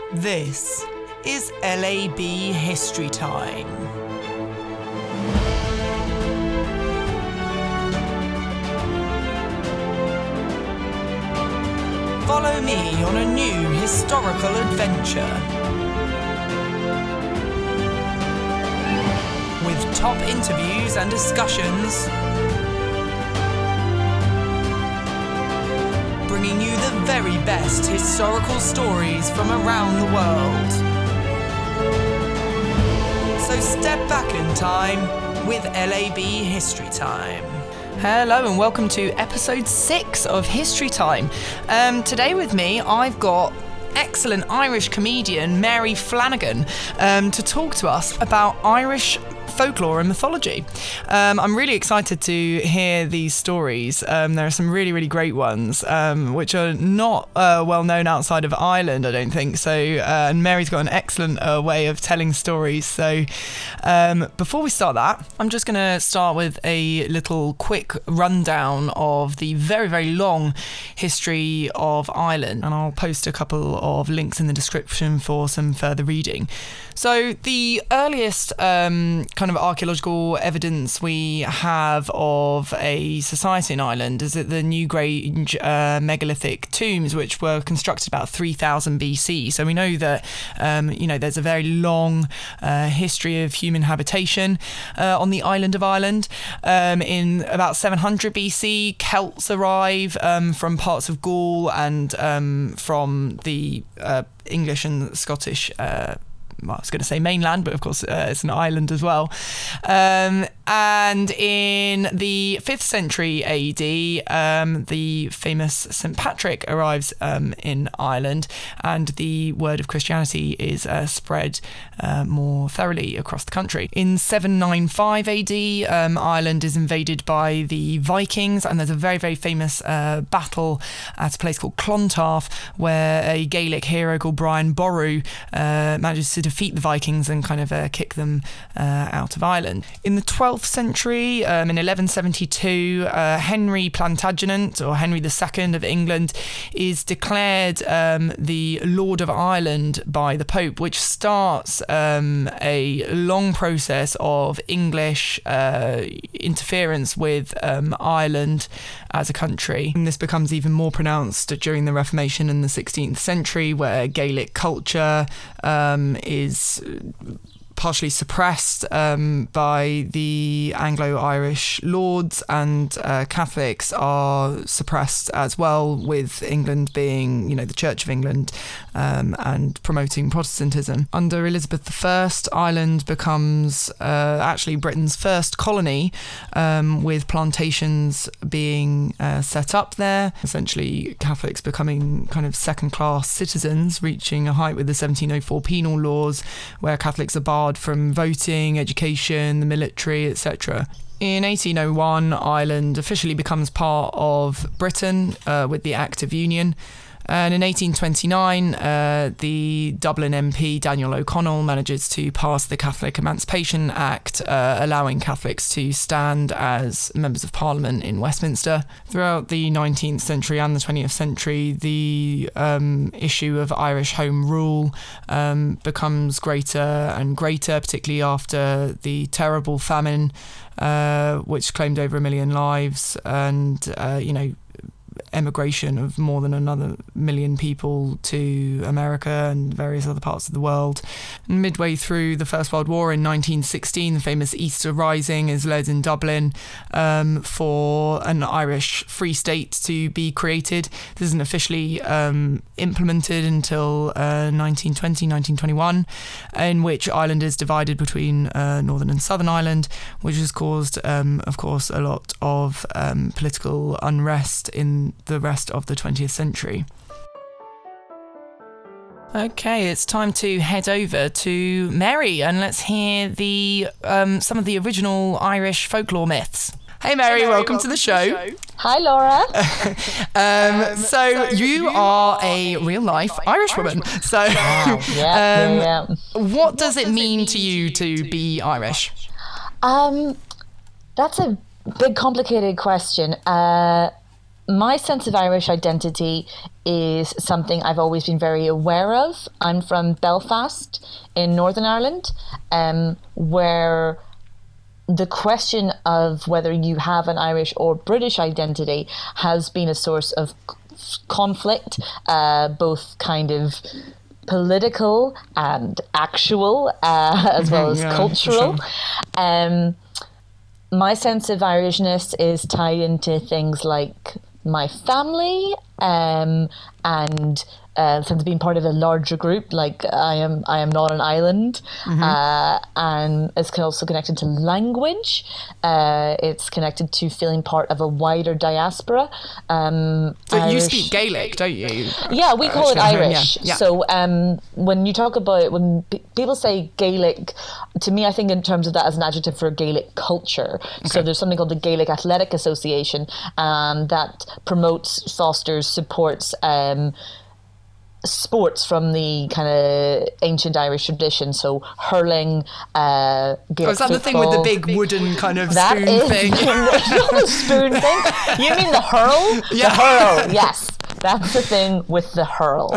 This is LAB History Time. Follow me on a new historical adventure with top interviews and discussions, bringing you the very best historical stories from around the world. So step back in time with LAB History Time. Hello and welcome to episode 6 of History Time. Today with me I've got excellent Irish comedian Mary Flanagan to talk to us about Irish folklore and mythology. I'm really excited to hear these stories. There are some really great ones which are not well known outside of Ireland, I don't think so, and Mary's got an excellent way of telling stories. So before we start that, I'm just going to start with a little quick rundown of the very long history of Ireland, and I'll post a couple of links in the description for some further reading. So the earliest kind of archaeological evidence we have of a society in Ireland is at the Newgrange megalithic tombs, which were constructed about 3000 BC. So we know that there's a very long history of human habitation on the island of Ireland. In about 700 BC, Celts arrive from parts of Gaul and from the English and Scottish I was going to say mainland, but of course it's an island as well. And in the 5th century AD, the famous St. Patrick arrives in Ireland, and the word of Christianity is spread more thoroughly across the country. In 795 AD, Ireland is invaded by the Vikings, and there's a very famous battle at a place called Clontarf, where a Gaelic hero called Brian Boru manages to defeat the Vikings and kind of kick them out of Ireland. In the 12th century, in 1172, Henry Plantagenet, or Henry II of England, is declared the Lord of Ireland by the Pope, which starts a long process of English interference with Ireland as a country. And this becomes even more pronounced during the Reformation in the 16th century, where Gaelic culture is partially suppressed by the Anglo-Irish lords, and Catholics are suppressed as well, with England being, the Church of England and promoting Protestantism. Under Elizabeth I, Ireland becomes actually Britain's first colony, with plantations being set up there, essentially Catholics becoming kind of second-class citizens, reaching a height with the 1704 penal laws, where Catholics are barred from voting, education, the military, etc. In 1801, Ireland officially becomes part of Britain with the Act of Union. And in 1829, the Dublin MP Daniel O'Connell manages to pass the Catholic Emancipation Act, allowing Catholics to stand as members of Parliament in Westminster. Throughout the 19th century and the 20th century, the issue of Irish Home Rule becomes greater and greater, particularly after the terrible famine, which claimed over 1 million lives, and emigration of more than another million people to America and various other parts of the world. Midway through the First World War in 1916, the famous Easter Rising is led in Dublin for an Irish Free State to be created. This isn't officially implemented until 1920, 1921, in which Ireland is divided between Northern and Southern Ireland, which has caused, of course, a lot of political unrest in the rest of the 20th century. Okay, it's time to head over to Mary and let's hear the some of the original Irish folklore myths. Hey Mary, welcome to the show. Hi Laura. So you are a real life Irish woman. So what does it mean to you to be Irish? That's a big complicated question. my sense of Irish identity is something I've always been very aware of. I'm from Belfast in Northern Ireland, where the question of whether you have an Irish or British identity has been a source of conflict, both kind of political and actual, as well as cultural. Sure. My sense of Irishness is tied into things like my family, and sense of being part of a larger group. Like I am not an island, and it's also connected to language. It's connected to feeling part of a wider diaspora. So you speak Gaelic, don't you? Yeah, we call it Irish. Yeah. So when you talk about, when people say Gaelic, to me, I think in terms of that as an adjective for Gaelic culture. Okay. So there's something called the Gaelic Athletic Association that promotes, fosters, supports sports from the kind of ancient Irish tradition. So hurling, Gaelic is that football. The thing with the big wooden kind of that spoon is, thing? It's not a spoon thing. You mean the hurl? Yeah. The hurl, yes. That's the thing with the hurl.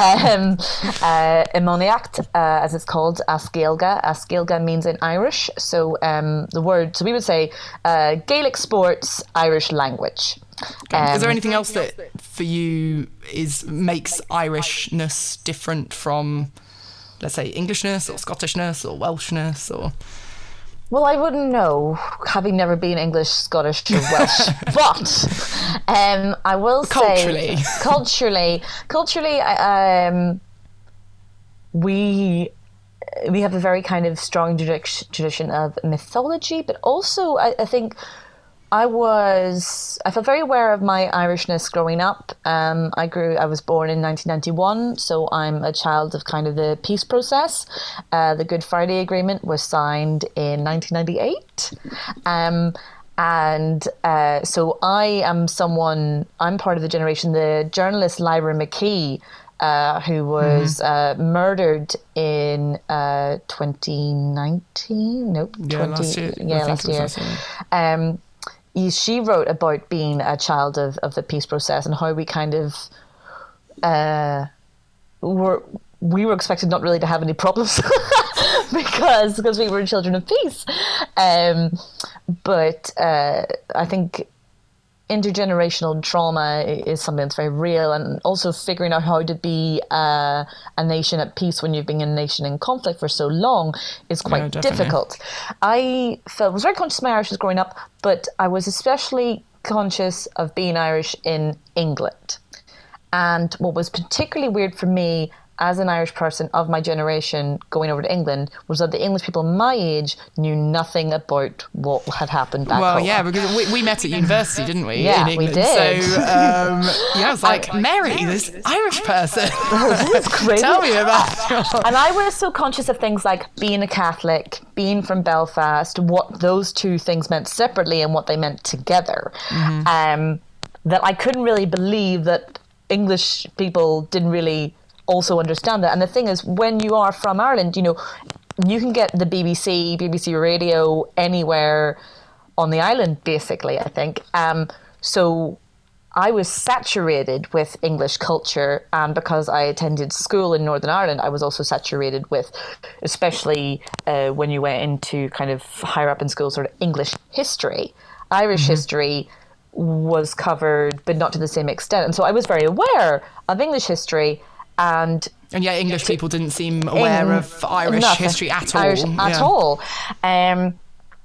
Imoniacht, as it's called, Asgailga. Asgailga means in Irish. So the word, so we would say Gaelic sports, Irish language. Okay. Is there anything else that for you makes Irishness different from, let's say, Englishness or Scottishness or Welshness or? Well, I wouldn't know, having never been English, Scottish or Welsh. But I will say... Culturally, we have a very kind of strong tradition of mythology, but also I think I felt very aware of my Irishness growing up. I was born in 1991, so I'm a child of kind of the peace process. The Good Friday Agreement was signed in 1998. So I'm part of the generation, the journalist Lyra McKee, who was murdered in 2019. Nope, last year. Last year. She wrote about being a child of the peace process and how we kind of we were expected not really to have any problems because we were children of peace. But I think intergenerational trauma is something that's very real, and also figuring out how to be a nation at peace when you've been a nation in conflict for so long is quite difficult. I was very conscious of my Irishness growing up, but I was especially conscious of being Irish in England. And what was particularly weird for me as an Irish person of my generation going over to England was that the English people my age knew nothing about what had happened back home. Well, yeah, because we met at university, and we Yeah, in England. we did. So, I was like, Mary, this Irish person. This is crazy. Tell me about it. And I was so conscious of things like being a Catholic, being from Belfast, what those two things meant separately and what they meant together, that I couldn't really believe that English people didn't really also understand that. And the thing is, when you are from Ireland, you can get the BBC Radio anywhere on the island, basically, I think. So I was saturated with English culture, and because I attended school in Northern Ireland, I was also saturated with, especially when you went into kind of higher up in school, sort of English history. Irish history was covered, but not to the same extent. And so I was very aware of English history. And yeah, English people didn't seem aware of Irish history at all. And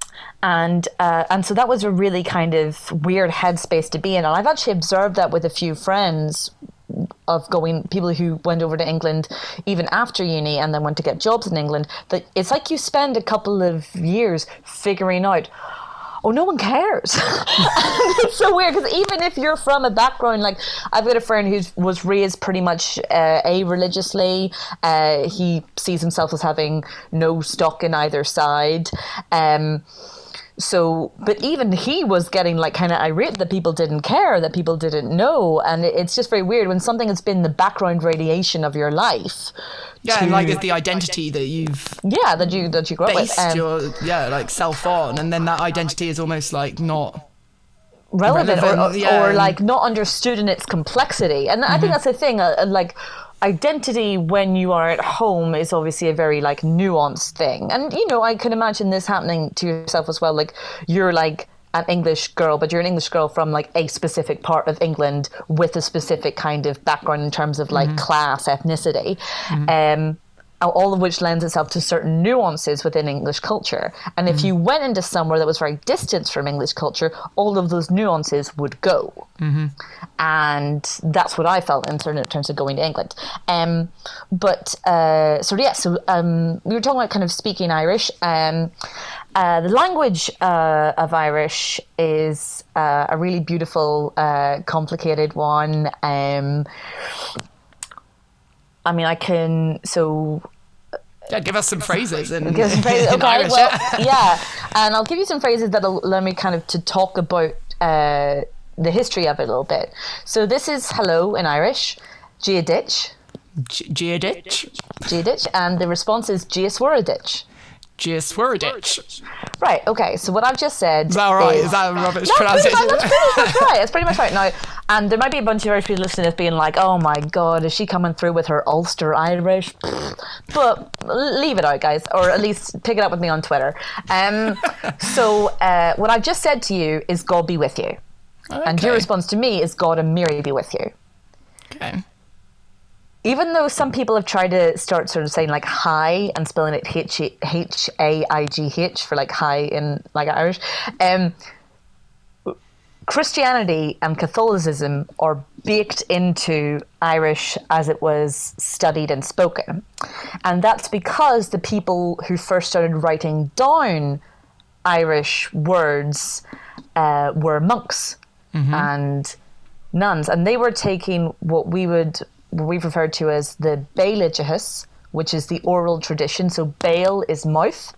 so that was a really kind of weird headspace to be in. And I've actually observed that with a few friends people who went over to England even after uni and then went to get jobs in England, that it's like you spend a couple of years figuring out, oh, no one cares. It's so weird, because even if you're from a background, like I've got a friend who was raised pretty much a-religiously. He sees himself as having no stock in either side. But even he was getting like kind of irate that people didn't care, that people didn't know. And it's just very weird when something has been the background radiation of your life. Yeah, and like it's the identity that you've that you grew up with. Based your like self on, and then that identity is almost like not relevant, yeah, or like not understood in its complexity. And I think that's the thing, like identity when you are at home is obviously a very like nuanced thing. And you know, I can imagine this happening to yourself as well. Like you're like an English girl, but you're an English girl from like a specific part of England with a specific kind of background in terms of like class, ethnicity. All of which lends itself to certain nuances within English culture. And if you went into somewhere that was very distant from English culture, all of those nuances would go. And that's what I felt in terms of going to England. We were talking about kind of speaking Irish. The language of Irish is a really beautiful, complicated one. I mean, Yeah, give us some phrases. Okay, well, yeah. And I'll give you some phrases that'll allow me kind of to talk about the history of it a little bit. So this is hello in Irish, Gia Ditch. Gia Ditch. Gia Ditch. And the response is Gia Swearaditch. Gia Swearaditch. Right, okay, so what I've just said. Is that all right? Is that a rubbish pronunciation? That's right. It's pretty much right. Now, and there might be a bunch of Irish people listening to this being like, oh my God, is she coming through with her Ulster Irish? But leave it out, guys, or at least pick it up with me on Twitter. So what I've just said to you is God be with you. Okay. And your response to me is God and Mary be with you. Okay. Even though some people have tried to start sort of saying like hi and spelling it Haigh for like hi in like Irish, Christianity and Catholicism are baked into Irish as it was studied and spoken. And that's because the people who first started writing down Irish words were monks and nuns. And they were taking what we've referred to as the Bailagihus, which is the oral tradition. So bail is mouth.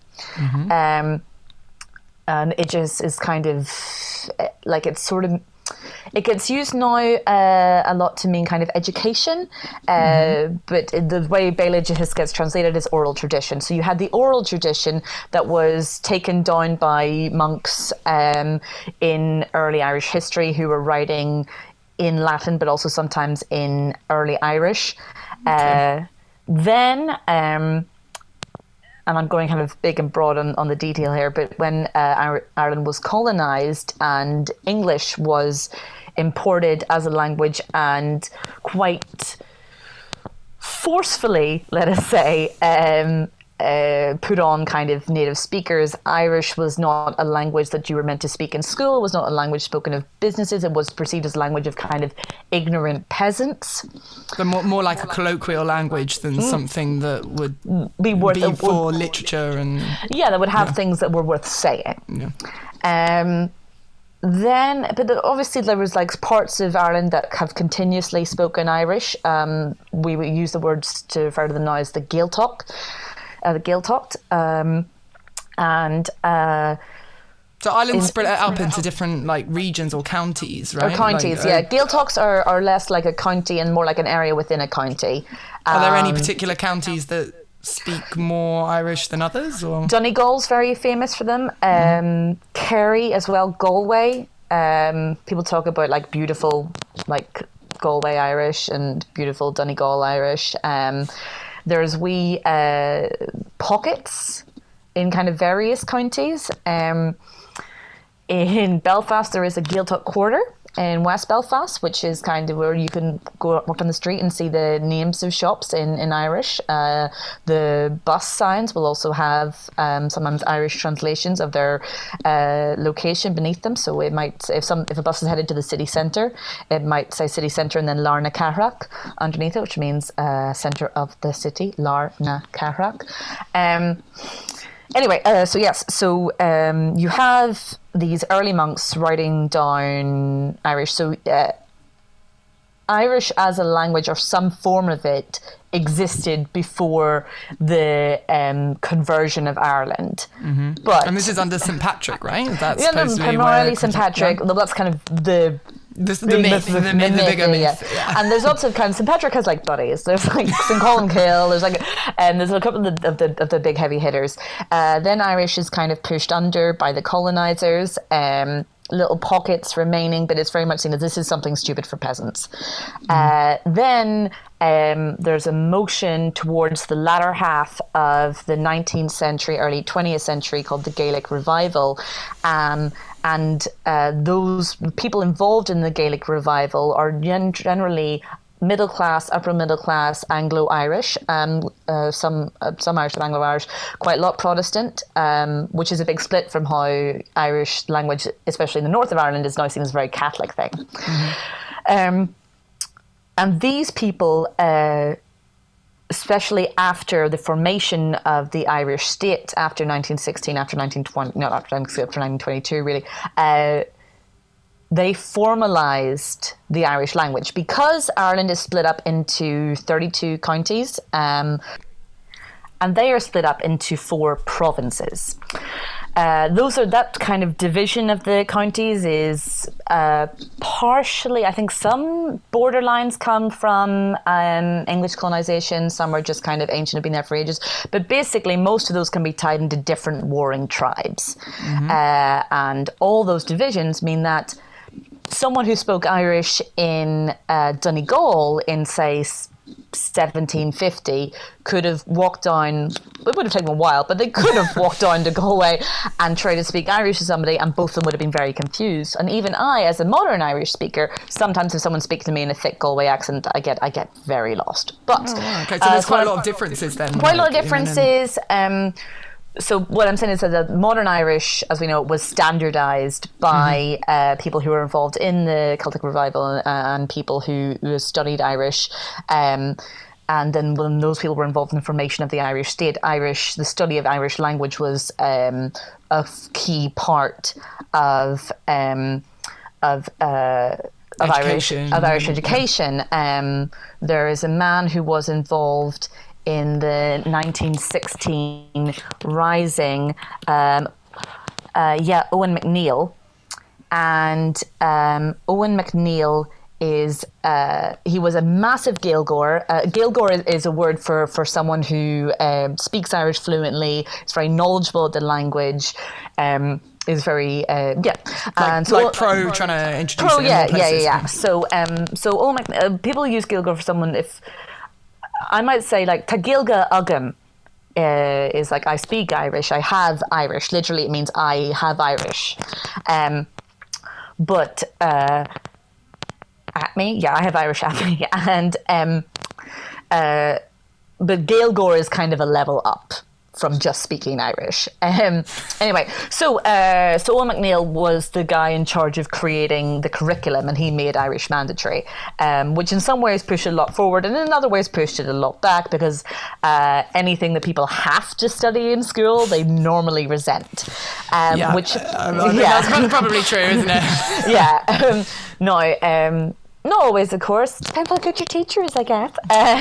And it just is kind of like it's sort of, it gets used now a lot to mean kind of education, but the way Bailagihus gets translated is oral tradition. So you had the oral tradition that was taken down by monks in early Irish history who were writing in Latin, but also sometimes in early Irish. Then, and I'm going kind of big and broad on the detail here, but when Ireland was colonised and English was imported as a language and quite forcefully, let us say, put on kind of native speakers, Irish was not a language that you were meant to speak in school. It was not a language spoken of businesses. It was perceived as a language of kind of ignorant peasants. So more like a colloquial language than something that would be for literature and... Yeah, that would have things that were worth saying. But obviously there was like parts of Ireland that have continuously spoken Irish. We would use the words to refer to them now as the Gaeltacht. So Ireland's split up into different like regions or counties, right? Or counties, yeah. Gaeltachts are less like a county and more like an area within a county. Are there any particular counties that speak more Irish than others? Or? Donegal's very famous for them. Kerry as well, Galway. People talk about like beautiful like Galway Irish and beautiful Donegal Irish. There's wee pockets in kind of various counties. In Belfast, there is a Gaeltacht quarter in West Belfast, which is kind of where you can go walk down the street and see the names of shops in Irish. The bus signs will also have sometimes Irish translations of their location beneath them. So it might, if a bus is headed to the city centre, it might say city centre and then Larna Carrack underneath it, which means centre of the city, Larna Carrack. Anyway, so you have these early monks writing down Irish. So Irish as a language or some form of it existed before the conversion of Ireland. But and this is under St. Patrick, right? That's primarily St. Patrick. Well, that's kind of the bigger myth. Yeah. And there's lots of kind of, St. Patrick has like buddies. There's like St. Columkill. There's like, there's a couple of the big heavy hitters. Then Irish is kind of pushed under by the colonizers. little pockets remaining, but it's very much seen as this is something stupid for peasants. Then there's a motion towards the latter half of the 19th century, early 20th century, called the Gaelic Revival. And those people involved in the Gaelic Revival are generally middle class, upper middle class, Anglo-Irish, some Irish but Anglo-Irish, quite a lot Protestant, which is a big split from how Irish language, especially in the north of Ireland, is now seen as a very Catholic thing. And these people, especially after the formation of the Irish state after 1916, after 1920, not after 1922 really, they formalised the Irish language. Because Ireland is split up into 32 counties, and they are split up into 4 provinces. That kind of division of the counties is partially, I think some borderlines come from English colonisation, some are just kind of ancient, have been there for ages, but basically most of those can be tied into different warring tribes. And all those divisions mean that someone who spoke Irish in Donegal in, say, 1750 could have walked down, it would have taken a while, but they could have walked down to Galway and tried to speak Irish to somebody, and both of them would have been very confused. And even I, as a modern Irish speaker, sometimes if someone speaks to me in a thick Galway accent, I get very lost. But okay, so there's quite a lot of differences then. Quite a lot of differences. So what I'm saying is that the modern Irish, as we know, was standardised by people who were involved in the Celtic Revival and people who studied Irish. And then when those people were involved in the formation of the Irish state, the study of Irish language was a key part of Irish education. There is a man who was involved in the 1916 rising, Owen McNeill. And Owen McNeill he was a massive Gaeilgeoir. Gaeilgeoir is a word for someone who speaks Irish fluently, is very knowledgeable of the language, is very trying to introduce it in places. So Owen people use Gaeilgeoir for someone, if I might say, like, Tagilga Agam is like, I speak Irish, I have Irish. Literally, it means I have Irish. But at me, I have Irish at me. And but Gaeilgeoir is kind of a level up from just speaking Irish. Anyway, so Owen McNeill was the guy in charge of creating the curriculum, and he made Irish mandatory, which in some ways pushed it a lot forward, and in other ways pushed it a lot back, because anything that people have to study in school, they normally resent. That's probably true, isn't it? Not always, of course. Depends how good your teacher is, I guess.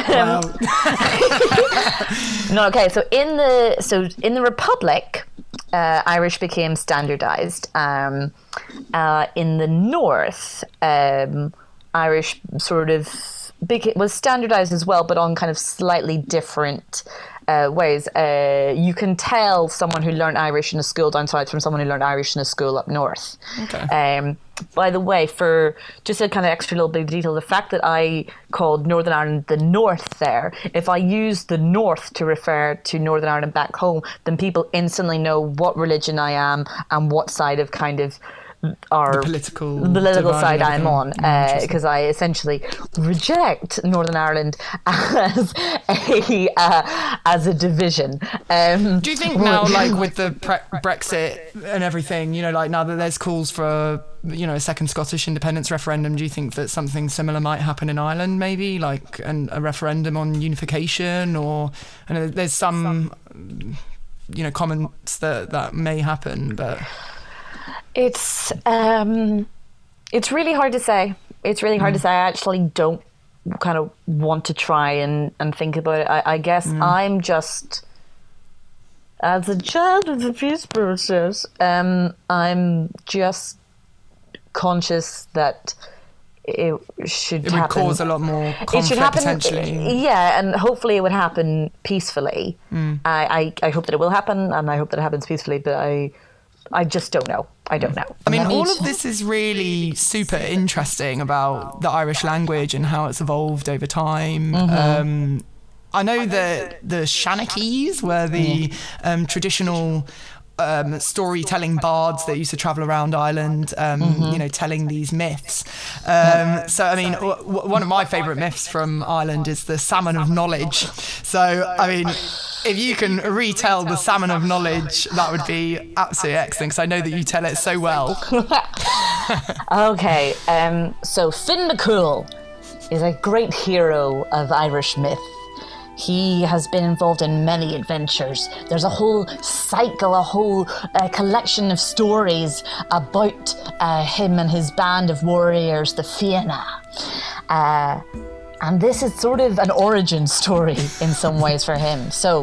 No, okay. So in the Republic, Irish became standardised. In the North, Irish sort of was standardised as well, but on kind of slightly different ways. You can tell someone who learned Irish in a school down south from someone who learned Irish in a school up north. Okay. By the way, for just a kind of extra little bit of detail, the fact that I called Northern Ireland the North there, if I use the North to refer to Northern Ireland back home, then people instantly know what religion I am and what side of kind of the political side I'm on, because I essentially reject Northern Ireland as a division. Do you think now, like with the Brexit and everything, like now that there's calls for a second Scottish independence referendum, do you think that something similar might happen in Ireland, maybe like a referendum on unification, or there's some comments that may happen, but it's really hard to say. It's really hard to say. I actually don't kind of want to try and think about it. I guess I'm just, as a child of the peace process, I'm just conscious that it should happen. It would cause a lot more conflict, it should happen, potentially. Yeah, and hopefully it would happen peacefully. I hope that it will happen, and I hope that it happens peacefully, but I just don't know. I don't know. I mean, all of this is really super interesting about the Irish language and how it's evolved over time. I know that the Shanachies were the traditional storytelling bards that used to travel around Ireland, telling these myths. So, I mean, one of my favourite myths from Ireland is the Salmon of Knowledge. So, I mean, if you can retell the Salmon of Knowledge, that would be absolutely excellent, because I know that you tell it so well. Okay, so Finn McCool is a great hero of Irish myth. He has been involved in many adventures. There's a whole cycle, a whole collection of stories about him and his band of warriors, the Fianna. And this is sort of an origin story in some ways for him. So,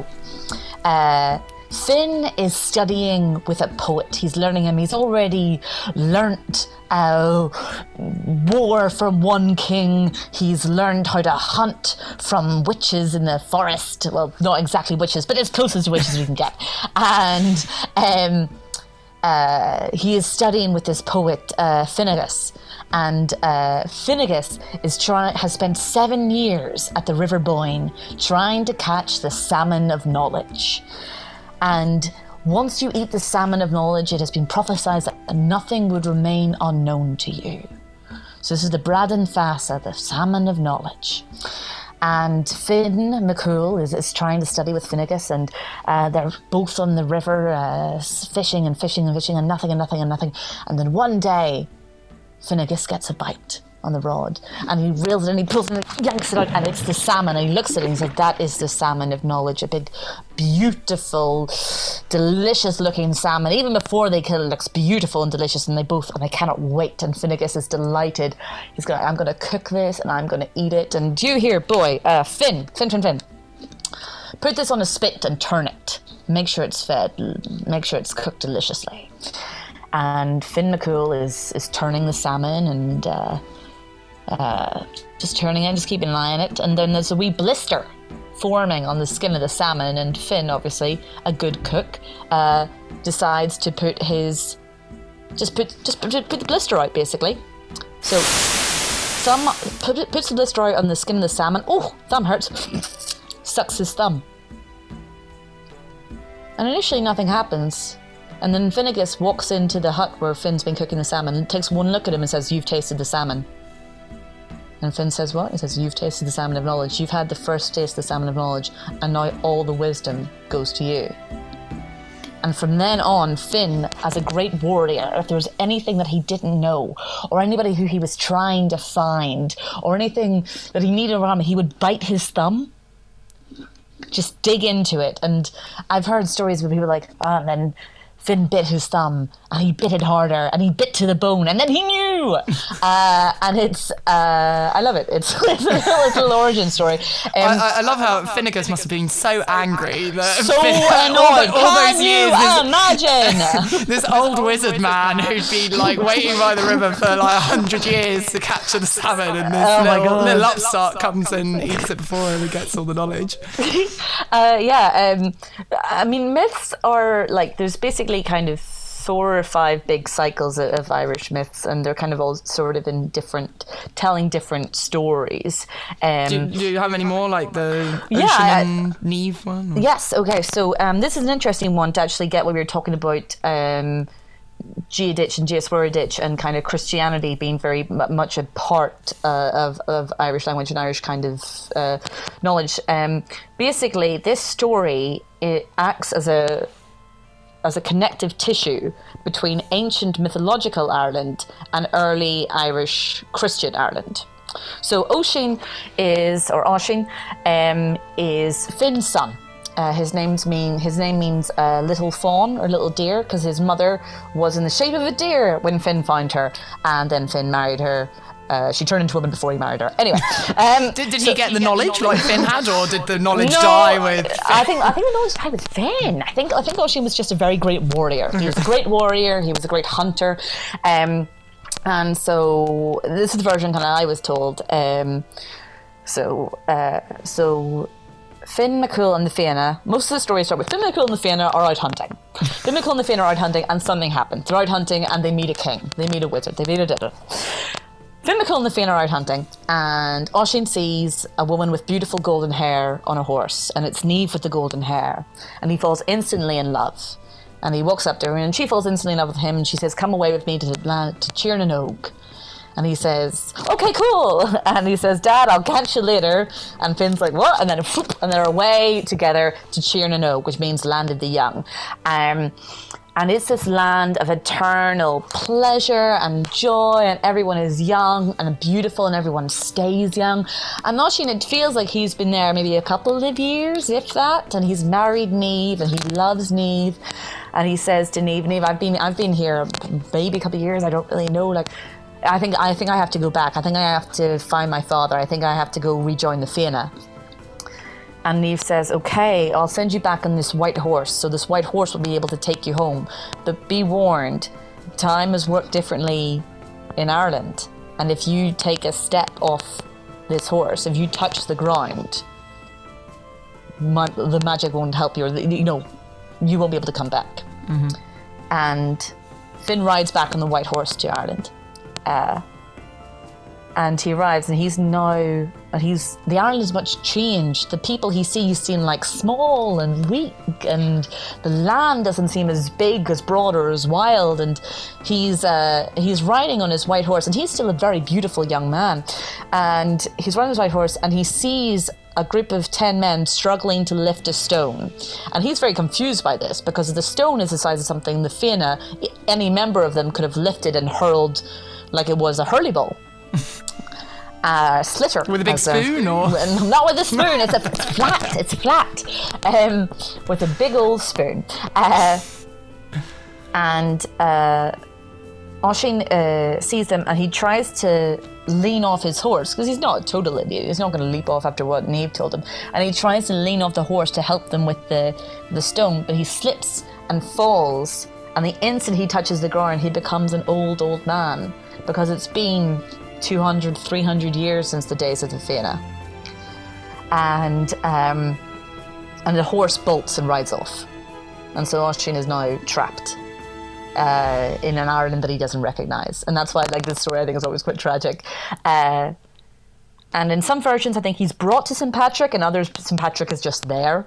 Finn is studying with a poet. He's learning him. He's already learnt war from one king. He's learned how to hunt from witches in the forest. Well, not exactly witches, but as close as witches we can get. And he is studying with this poet, Finnegas. And Finnegas has spent 7 years at the River Boyne trying to catch the salmon of knowledge. And once you eat the salmon of knowledge, it has been prophesied that nothing would remain unknown to you. So this is the Bradan Fasa, the salmon of knowledge. And Finn McCool is trying to study with Finnegas, and they're both on the river fishing and fishing and fishing, and nothing and nothing and nothing. And then one day, Finnegas gets a bite on the rod, and he reels it and he pulls it and yanks it out, and it's the salmon, and he looks at it and he's like, that is the salmon of knowledge, a big, beautiful, delicious looking salmon. Even before they kill it, looks beautiful and delicious, and I cannot wait. And Finnegas is delighted. I'm going to cook this and I'm going to eat it. And you here, boy, Finn, put this on a spit and turn it. Make sure it's fed, make sure it's cooked deliciously. And Finn McCool is turning the salmon and just turning it, just keeping an eye on it. And then there's a wee blister forming on the skin of the salmon. And Finn, obviously a good cook, decides to put put the blister out, basically. So puts the blister out on the skin of the salmon. Oh, thumb hurts. Sucks his thumb. And initially nothing happens. And then Finnegas walks into the hut where Finn's been cooking the salmon and takes one look at him and says, "You've tasted the salmon." And Finn says, "What?" He says, "You've tasted the salmon of knowledge. You've had the first taste of the salmon of knowledge, and now all the wisdom goes to you." And from then on, Finn, as a great warrior, if there was anything that he didn't know, or anybody who he was trying to find, or anything that he needed around him, he would bite his thumb, just dig into it. And I've heard stories where people are like, and then Finn bit his thumb, and he bit it harder, and he bit to the bone, and then he knew. And it's, I love it. It's a little origin story. I love how Finnegas must have been so angry that so annoyed. Can you imagine? This old wizard man who'd been like waiting by the river for like 100 years to capture the salmon, and this little upstart comes and eats it before him and gets all the knowledge. I mean, myths are like, there's basically kind of 4 or 5 big cycles of Irish myths, and they're kind of all sort of telling different stories. Do you have any more, like the Oisin and Niamh one? Or? Yes, okay, so this is an interesting one to actually get what we were talking about, Giaditch and Giasweriditch and kind of Christianity being very much a part of Irish language and Irish kind of knowledge. Basically, this story, it acts as a connective tissue between ancient mythological Ireland and early Irish Christian Ireland. So Oisin is Finn's son. His name means little fawn or little deer, because his mother was in the shape of a deer when Finn found her, and then Finn married her. She turned into a woman before he married her. Anyway, did he get the knowledge like Finn had, or did the knowledge die with Finn? I think the knowledge died with Finn. I think Oisin was just a very great warrior. He was a great warrior. He was a great hunter, and so this is the version kind of I was told. So Finn McCool and the Fianna. Most of the stories start with Finn McCool and the Fianna are out hunting. Finn McCool and the Fianna are out hunting, and something happens. They're out hunting, and they meet a king. They meet a wizard. They meet a... Finn McCool and the Fianna are out hunting, and Oisin sees a woman with beautiful golden hair on a horse, and it's Niamh with the golden hair, and he falls instantly in love. And he walks up to her, and she falls instantly in love with him, and she says, "Come away with me to Tirnanog." And he says, "Okay, cool." And he says, "Dad, I'll catch you later." And Finn's like, "What?" And then whoop, and they're away together to Tirnanog, which means land of the young. And it's this land of eternal pleasure and joy, and everyone is young and beautiful, and everyone stays young. And Oisin, it feels like he's been there maybe a couple of years, if that, and he's married Niamh, and he loves Niamh. And he says to Niamh, I've been here maybe a couple of years, I don't really know, like, I think I have to go back. I think I have to find my father. I think I have to go rejoin the Fianna." And Niamh says, "Okay, I'll send you back on this white horse. So this white horse will be able to take you home. But be warned, time has worked differently in Ireland. And if you take a step off this horse, if you touch the ground, the magic won't help you. Or, you won't be able to come back." Mm-hmm. And Finn rides back on the white horse to Ireland. And he arrives, and the Ireland is much changed. The people he sees seem like small and weak, and the land doesn't seem as big, as broad, or as wild. And he's riding on his white horse, and he's still a very beautiful young man. And he's riding his white horse, and he sees a group of 10 men struggling to lift a stone. And he's very confused by this, because the stone is the size of something the Fianna, any member of them, could have lifted and hurled like it was a hurley ball. Slitter. With a big spoon, or? Not with a spoon, it's flat. With a big old spoon. And Oisin sees them, and he tries to lean off his horse, because he's not a total idiot. He's not going to leap off after what Niamh told him. And he tries to lean off the horse to help them with the stone, but he slips and falls. And the instant he touches the ground, he becomes an old man, because it's been 200, 300 years since the days of the Fianna. And the horse bolts and rides off. And so Oisin is now trapped in an Ireland that he doesn't recognise. And that's why this story, I think, is always quite tragic. And in some versions, I think he's brought to St. Patrick, and others, St. Patrick is just there.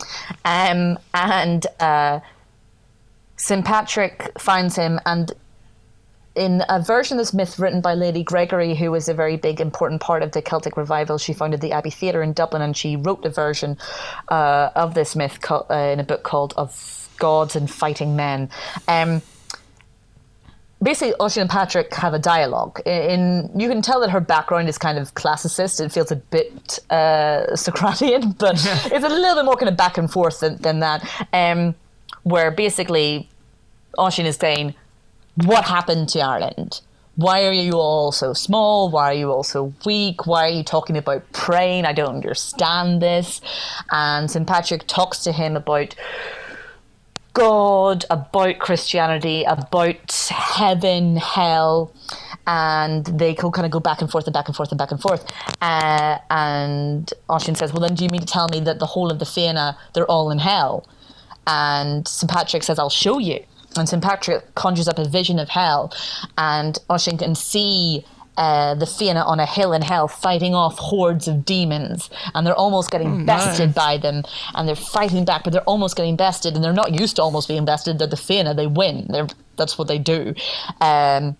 St. Patrick finds him, and in a version of this myth written by Lady Gregory, who was a very big, important part of the Celtic revival, she founded the Abbey Theatre in Dublin, and she wrote a version of this myth in a book called Of Gods and Fighting Men. Basically, Oisin and Patrick have a dialogue. You can tell that her background is kind of classicist. It feels a bit Socratian, but it's a little bit more kind of back and forth than that, where basically Oisin is saying, what happened to Ireland? Why are you all so small? Why are you all so weak? Why are you talking about praying? I don't understand this. And St. Patrick talks to him about God, about Christianity, about heaven, hell, and they kind of go back and forth and back and forth and back and forth. And Oisin says, well, then do you mean to tell me that the whole of the Fianna, they're all in hell? And St. Patrick says, I'll show you. And St. Patrick conjures up a vision of hell, and Oisin can see the Fianna on a hill in hell fighting off hordes of demons, and they're almost getting bested by them, and they're fighting back, but they're almost getting bested, and they're not used to almost being bested. They're the Fianna, they win. That's what they do. And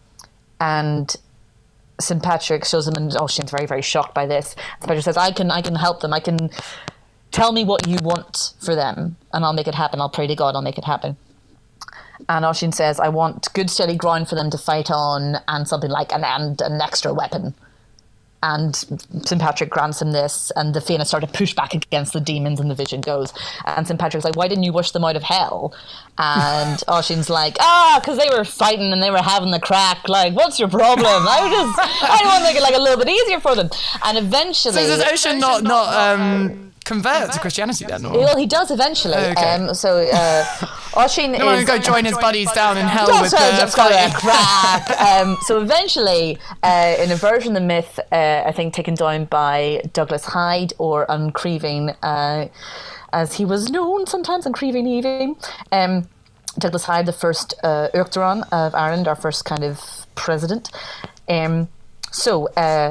St. Patrick shows them, and Oisin's very, very shocked by this. St. Patrick says, I can help them. I can tell me what you want for them, and I'll make it happen. I'll pray to God, I'll make it happen. And Oisin says, I want good steady ground for them to fight on, and something like an extra weapon. And St. Patrick grants him this, and the Fianna start to push back against the demons, and the vision goes. And St. Patrick's like, why didn't you wish them out of hell? And Oisin's like, because they were fighting and they were having the crack. Like, what's your problem? I want to make it like a little bit easier for them. And eventually... So does Oisin not convert to Christianity then? Or? Well, he does eventually. Okay. Oisin is... going to go join his buddies down in hell with the crack. So eventually, in a version of the myth, I think taken down by Douglas Hyde, or Uncreeving, as he was known sometimes, Uncreeving Eving, Douglas Hyde, the first Uachtaráin of Ireland, our first kind of president. So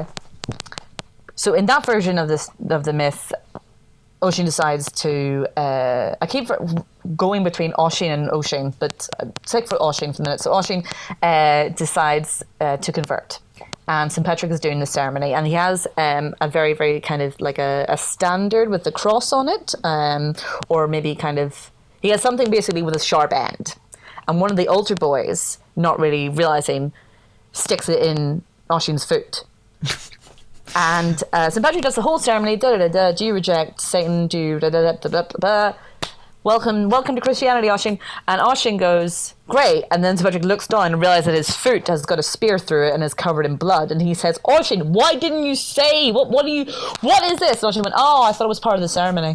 in that version of the myth, Oisin decides to. I keep going between Oisin and Oisin, but take for Oisin for a minute. So Oisin decides to convert, and St. Patrick is doing the ceremony, and he has a very, very kind of like a standard with the cross on it, or maybe kind of. He has something basically with a sharp end. And one of the altar boys, not really realising, sticks it in Oisin's foot. And St. Patrick does the whole ceremony, do you reject Satan, do you welcome to Christianity, Oisin. And Oisin goes, great. And then St. Patrick looks down and realises that his foot has got a spear through it and is covered in blood. And he says, Oisin, why didn't you say, what is this? And Oisin went, I thought it was part of the ceremony.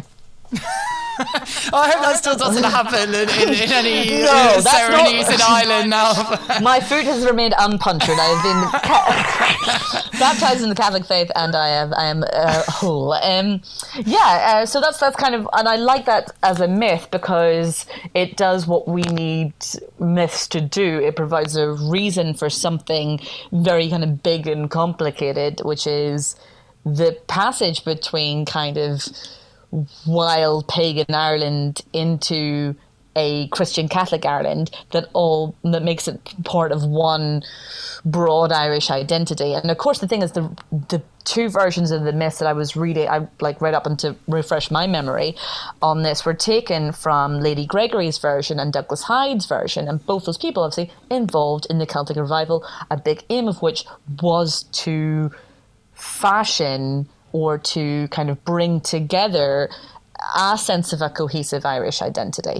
I hope that still doesn't happen in any ceremonies in Ireland now. My foot has remained unpunctured. I have been baptized in the Catholic faith, and I am whole. So that's kind of, and I like that as a myth because it does what we need myths to do. It provides a reason for something very kind of big and complicated, which is the passage between kind of wild pagan Ireland into a Christian Catholic Ireland that makes it part of one broad Irish identity. And of course the thing is the two versions of the myth that I was reading, I read up and to refresh my memory on this, were taken from Lady Gregory's version and Douglas Hyde's version, and both those people obviously involved in the Celtic revival, a big aim of which was to fashion or to kind of bring together a sense of a cohesive Irish identity.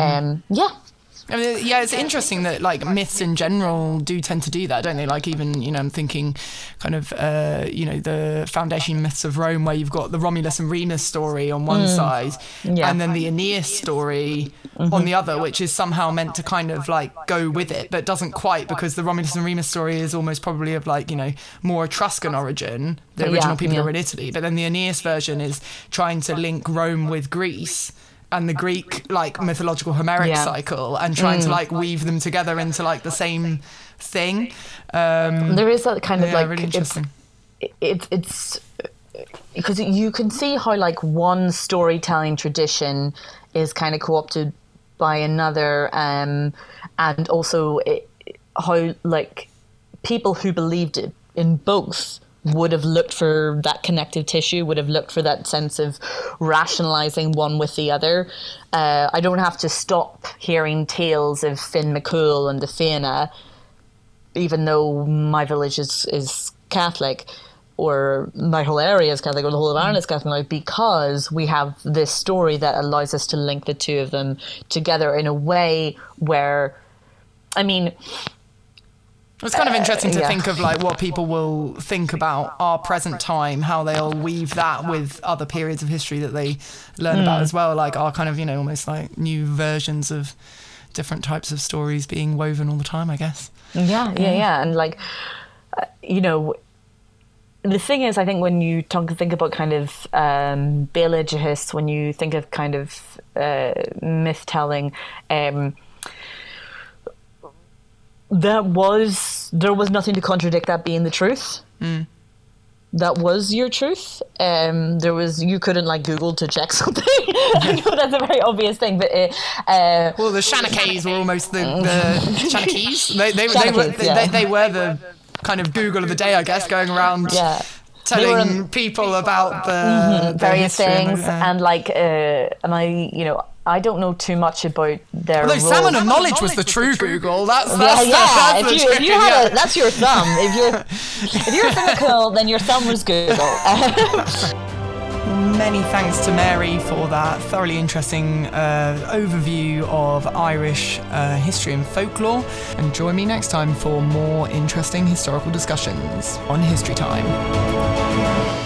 I mean, it's interesting that myths in general do tend to do that, don't they? Even, I'm thinking kind of, the foundation myths of Rome, where you've got the Romulus and Remus story on one side, and then the Aeneas story on the other, which is somehow meant to kind of go with it, but doesn't quite, because the Romulus and Remus story is almost probably of more Etruscan origin. The original people are in Italy, but then the Aeneas version is trying to link Rome with Greece and the Greek mythological Homeric cycle, and trying to weave them together into the same thing. There is that kind of really interesting. It's because you can see how one storytelling tradition is kind of co-opted by another, and also how people who believed it in both would have looked for that connective tissue, would have looked for that sense of rationalising one with the other. I don't have to stop hearing tales of Finn McCool and the Fianna, even though my village is Catholic, or my whole area is Catholic, or the whole of Ireland is Catholic, because we have this story that allows us to link the two of them together in a way where, it's kind of interesting to think of what people will think about our present time, how they'll weave that with other periods of history that they learn about as well, our kind of, almost new versions of different types of stories being woven all the time, I guess. Yeah. And the thing is, I think when you think about kind of Beilge, when you think of kind of myth telling, there was nothing to contradict that being the truth. That was your truth. You couldn't Google to check something. I know that's a very obvious thing, but well, the Shanakees were almost the Shanakees. They were the kind of Google of the day, I guess, going around telling people about the various things, and I don't know too much about their. Although Salmon of Knowledge was the true Google. That's your thumb. If you're a cynical, then your thumb was Google. Many thanks to Mary for that thoroughly interesting overview of Irish history and folklore. And join me next time for more interesting historical discussions on History Time.